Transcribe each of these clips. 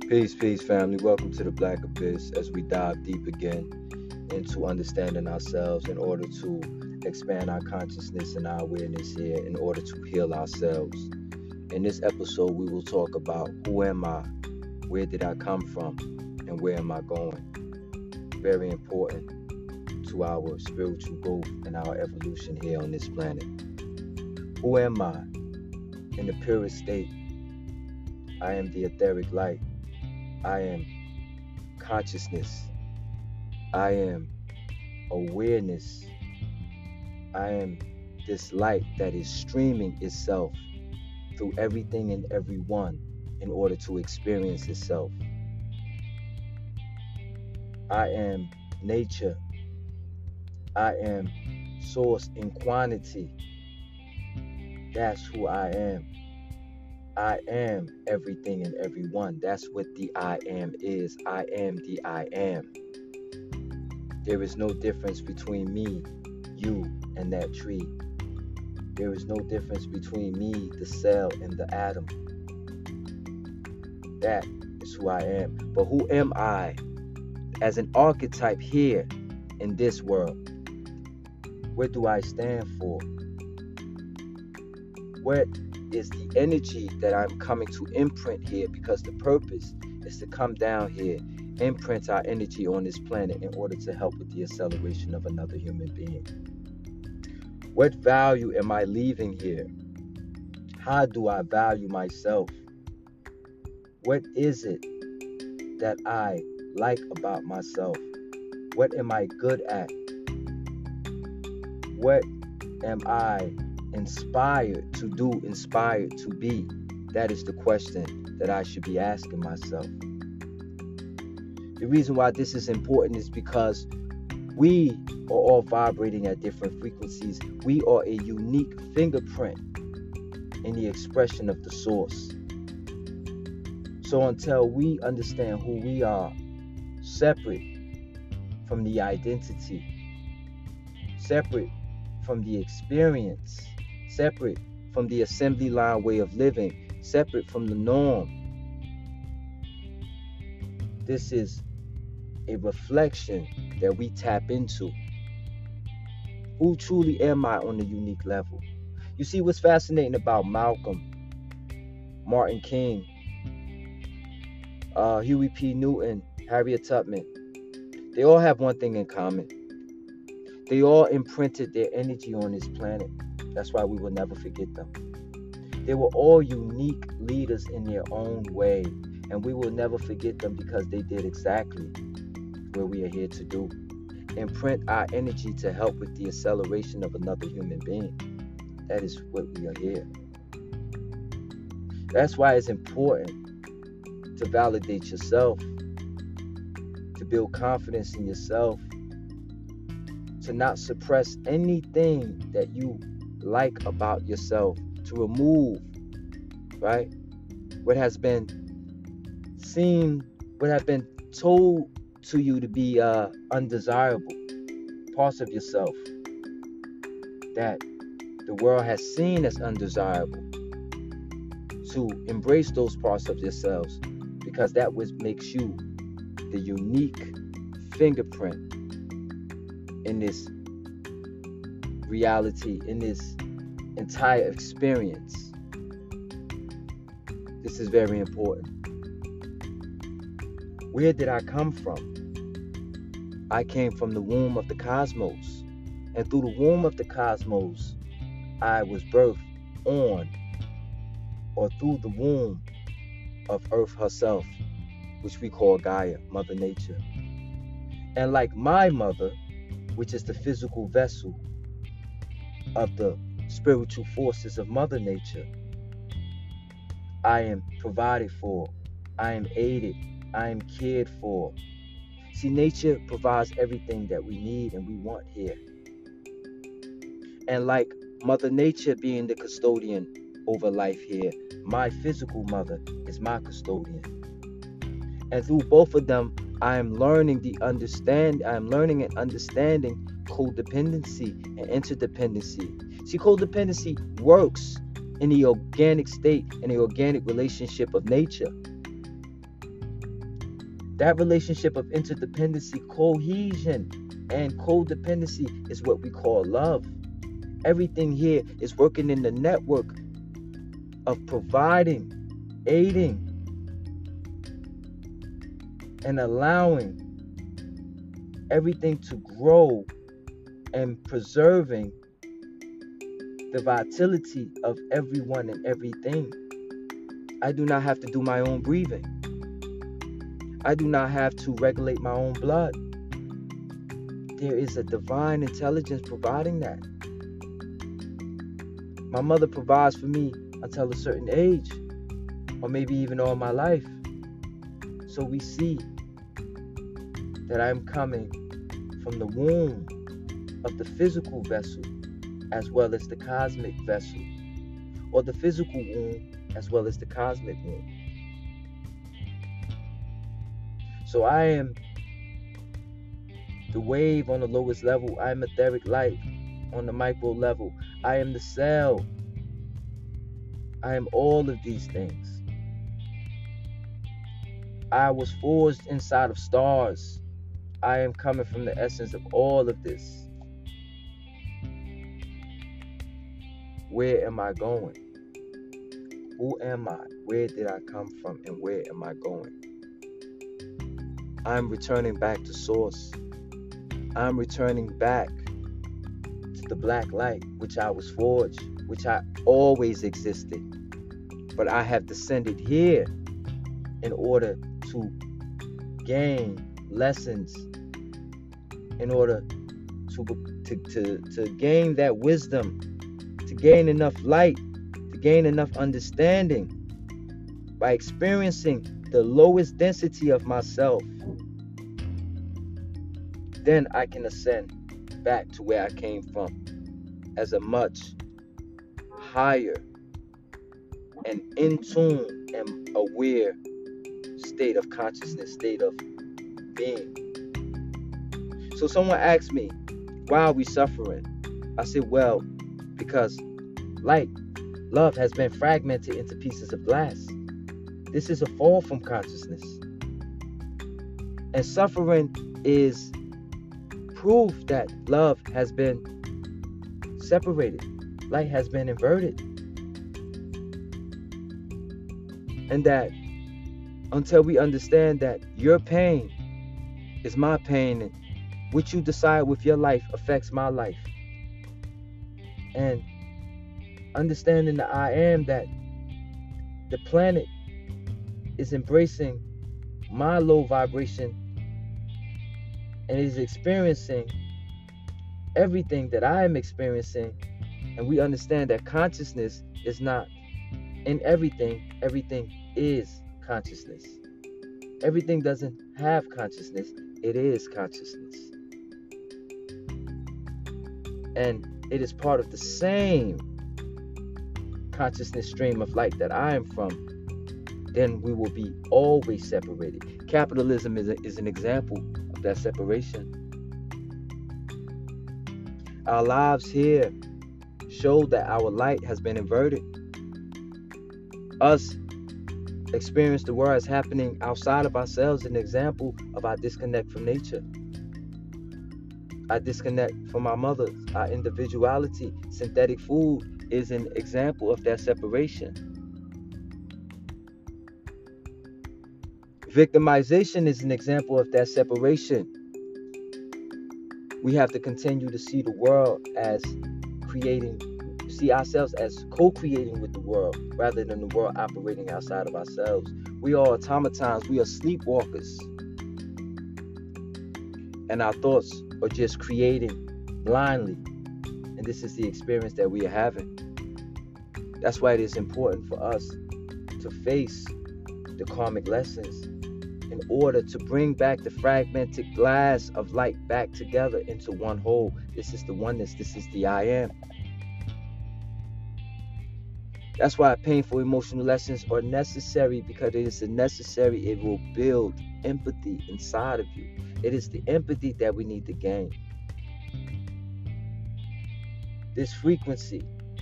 Peace, family. Welcome to the Black Abyss as we dive deep again into understanding ourselves in order to expand our consciousness and our awareness here in order to heal ourselves. In this episode, we will talk about who am I, where did I come from, and where am I going. Very important to our spiritual growth and our evolution here on this planet. Who am I? In the purest state, I am the etheric light. I am consciousness. I am awareness. I am this light that is streaming itself through everything and everyone in order to experience itself. I am nature. I am source in quantity. That's who I am. I am everything and everyone. That's what the I am is. I am the I am. There is no difference between me, you, and that tree. There is no difference between me, the cell, and the atom. That is who I am. But who am I as an archetype here in this world? What do I stand for? What is the energy that I'm coming to imprint here? Because the purpose is to come down here, imprint our energy on this planet in order to help with the acceleration of another human being. What value am I leaving here? How do I value myself? What is it that I like about myself? What am I good at? What am I inspired to do, inspired to be? That is the question that I should be asking myself. The reason why this is important is because we are all vibrating at different frequencies. We are a unique fingerprint in the expression of the source. So until we understand who we are, separate from the identity, separate from the experience, separate from the assembly line way of living, separate from the norm. This is a reflection that we tap into. Who truly am I on a unique level? You see, what's fascinating about Malcolm, Martin King, Huey P. Newton, Harriet Tubman, they all have one thing in common. They all imprinted their energy on this planet. That's why we will never forget them. They were all unique leaders in their own way, and we will never forget them because they did exactly what we are here to do. Imprint our energy to help with the acceleration of another human being. That is what we are here. That's why it's important to validate yourself, to build confidence in yourself, to not suppress anything that you like about yourself, to remove, right, what has been seen, what has been told to you to be undesirable, parts of yourself that the world has seen as undesirable, to embrace those parts of yourselves because that what makes you the unique fingerprint in this reality, in this entire experience. This is very important. Where did I come from? I came from the womb of the cosmos. And through the womb of the cosmos, I was birthed on or through the womb of Earth herself, which we call Gaia, Mother Nature. And like my mother, which is the physical vessel of the spiritual forces of Mother Nature, I am provided for, I am aided, I am cared for. See, nature provides everything that we need and we want here. And like Mother Nature being the custodian over life here, my physical mother is my custodian. And through both of them, I am learning and understanding codependency and interdependency. See, codependency works in the organic state, in the organic relationship of nature. That relationship of interdependency, cohesion, and codependency is what we call love. Everything here is working in the network of providing, aiding, and allowing everything to grow and preserving the vitality of everyone and everything. I do not have to do my own breathing. I do not have to regulate my own blood. There is a divine intelligence providing that. My mother provides for me until a certain age, or maybe even all my life. So we see that I'm coming from the womb of the physical vessel as well as the cosmic vessel, or the physical womb as well as the cosmic womb. So I am the wave on the lowest level. I am etheric light on the micro level. I am the cell. I am all of these things. I was forged inside of stars. I am coming from the essence of all of this. Where am I going? Who am I? Where did I come from? And where am I going? I'm returning back to source. I'm returning back to the black light, which I was forged, which I always existed. But I have descended here in order to gain lessons, in order to gain that wisdom, to gain enough light, to gain enough understanding by experiencing the lowest density of myself. Then I can ascend back to where I came from as a much higher and in tune and aware state of consciousness, state of being. So someone asked me, why are we suffering? I said, well, because light, love has been fragmented into pieces of glass. This is a fall from consciousness. And suffering is proof that love has been separated. Light has been inverted. And that until we understand that your pain is my pain, and what you decide with your life affects my life, and understanding the I am, that the planet is embracing my low vibration and is experiencing everything that I am experiencing, and we understand that consciousness is not in everything. Everything is consciousness. Everything doesn't have consciousness. It is consciousness. And it is part of the same consciousness stream of light that I am from. Then we will be always separated. Capitalism is an example of that separation. Our lives here show that our light has been inverted. Us experience the world as happening outside of ourselves, an example of our disconnect from nature. Our disconnect from our mothers, our individuality. Synthetic food is an example of that separation. Victimization is an example of that separation. We have to continue to see the world as see ourselves as co-creating with the world rather than the world operating outside of ourselves. We are automatons, we are sleepwalkers. And our thoughts are just creating blindly. And this is the experience that we are having. That's why it is important for us to face the karmic lessons in order to bring back the fragmented glass of light back together into one whole. This is the oneness. This is the I am. That's why painful emotional lessons are necessary, because it is necessary. It will build empathy inside of you. It is the empathy that we need to gain. This frequency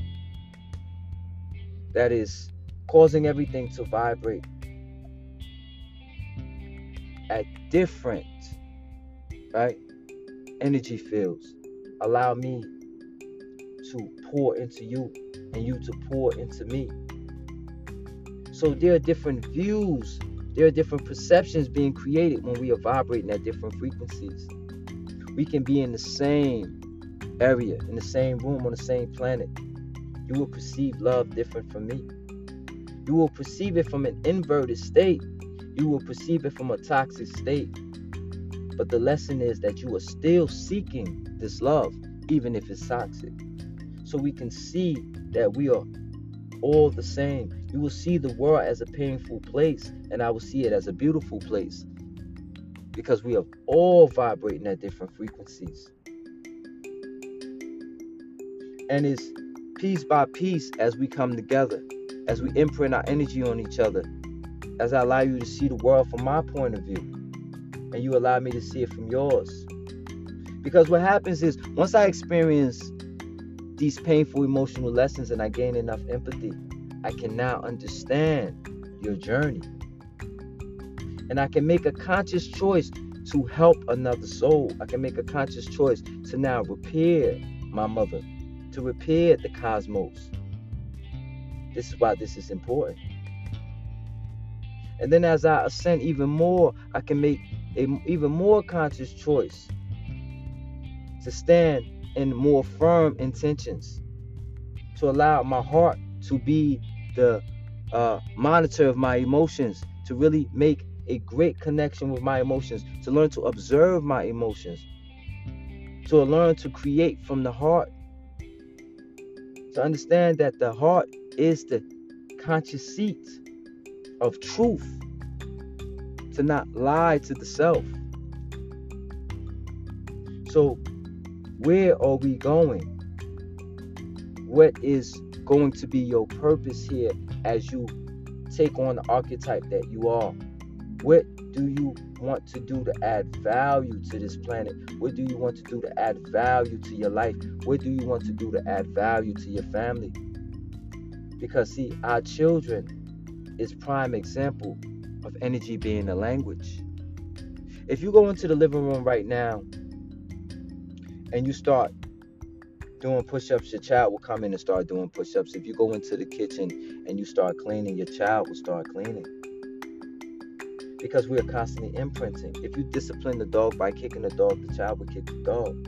that is causing everything to vibrate at different, right, energy fields allow me to pour into you and you to pour into me. So there are different views, there are different perceptions being created when we are vibrating at different frequencies. We can be in the same area, in the same room, on the same planet. You will perceive love different from me. You will perceive it from an inverted state. You will perceive it from a toxic state. But the lesson is that you are still seeking this love, even if it's toxic. So we can see that we are all the same. You will see the world as a painful place, and I will see it as a beautiful place, because we are all vibrating at different frequencies. And it's piece by piece as we come together, as we imprint our energy on each other, as I allow you to see the world from my point of view, and you allow me to see it from yours. Because what happens is, once I experience these painful emotional lessons and I gain enough empathy, I can now understand your journey. And I can make a conscious choice to help another soul. I can make a conscious choice to now repair my mother, to repair the cosmos. This is why this is important. And then as I ascend even more, I can make an even more conscious choice to stand in more firm intentions, to allow my heart to be the monitor of my emotions, to really make a great connection with my emotions, to learn to observe my emotions, to learn to create from the heart, to understand that the heart is the conscious seat of truth, to not lie to the self. So where are we going? What is going to be your purpose here as you take on the archetype that you are? What do you want to do to add value to this planet? What do you want to do to add value to your life? What do you want to do to add value to your family? Because see, our children is prime example of energy being a language. If you go into the living room right now and you start doing push-ups, your child will come in and start doing push-ups. If you go into the kitchen and you start cleaning, your child will start cleaning. Because we are constantly imprinting. If you discipline the dog by kicking the dog, the child will kick the dog.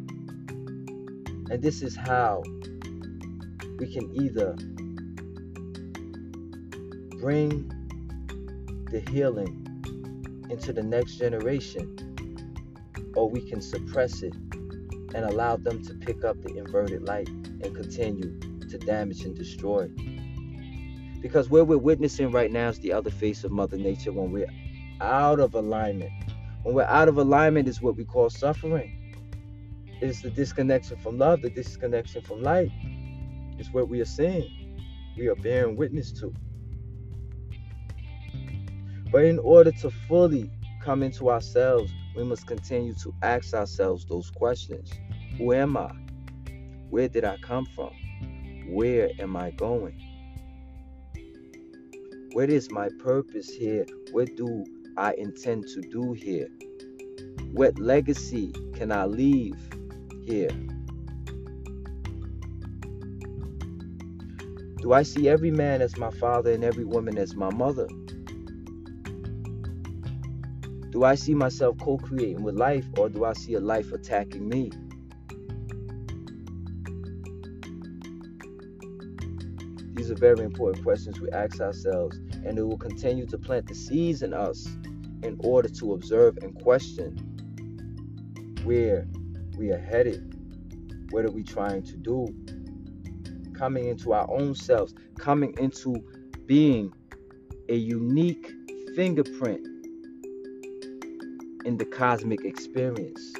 And this is how we can either bring the healing into the next generation, or we can suppress it and allow them to pick up the inverted light and continue to damage and destroy. Because what we're witnessing right now is the other face of Mother Nature when we're out of alignment. When we're out of alignment is what we call suffering. It's the disconnection from love, the disconnection from light. It's what we are seeing. We are bearing witness to. But in order to fully come into ourselves, we must continue to ask ourselves those questions. Who am I? Where did I come from? Where am I going? What is my purpose here? What do I intend to do here? What legacy can I leave here? Do I see every man as my father and every woman as my mother? Do I see myself co-creating with life, or do I see a life attacking me? These are very important questions we ask ourselves, and it will continue to plant the seeds in us in order to observe and question where we are headed. What are we trying to do? Coming into our own selves, coming into being a unique fingerprint in the cosmic experience.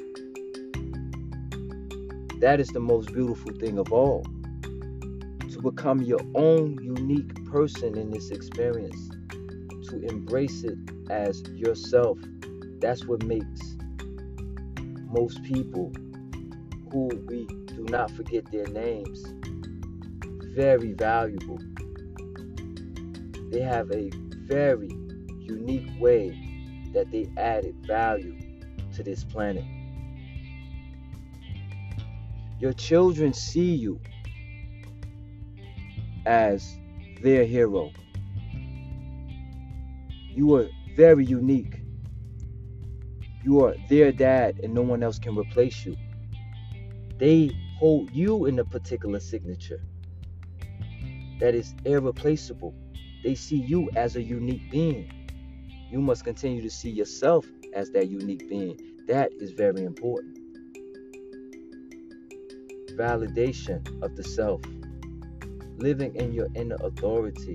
That is the most beautiful thing of all. To become your own unique person in this experience. To embrace it as yourself. That's what makes most people, who we do not forget their names, very valuable. They have a very unique way that they added value to this planet. Your children see you as their hero. You are very unique. You are their dad and no one else can replace you. They hold you in a particular signature that is irreplaceable. They see you as a unique being. You must continue to see yourself as that unique being. That is very important. Validation of the self. Living in your inner authority.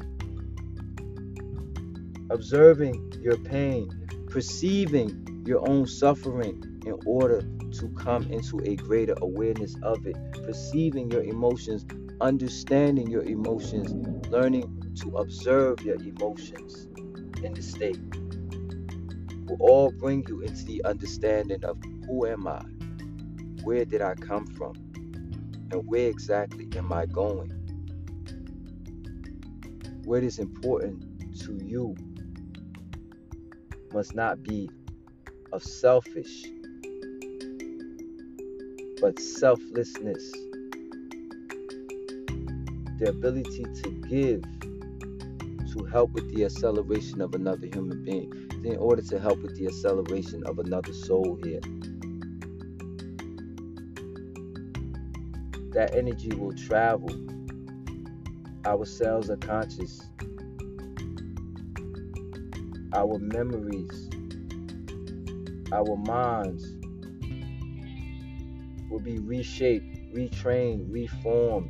Observing your pain. Perceiving your own suffering in order to come into a greater awareness of it. Perceiving your emotions. Understanding your emotions. Learning to observe your emotions in the state will all bring you into the understanding of who am I? Where did I come from? And where exactly am I going? What is important to you must not be of selfish, but selflessness. The ability to give to help with the acceleration of another human being, in order to help with the acceleration of another soul here. That energy will travel. Our cells are conscious. Our memories, our minds will be reshaped, retrained, reformed.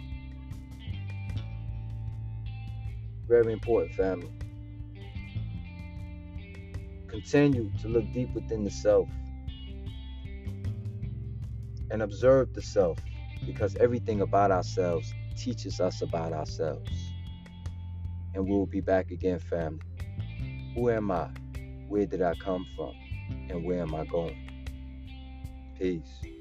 Very important, family. Continue to look deep within the self and observe the self, because everything about ourselves teaches us about ourselves. And we'll be back again, family. Who am I? Where did I come from? And where am I going? Peace.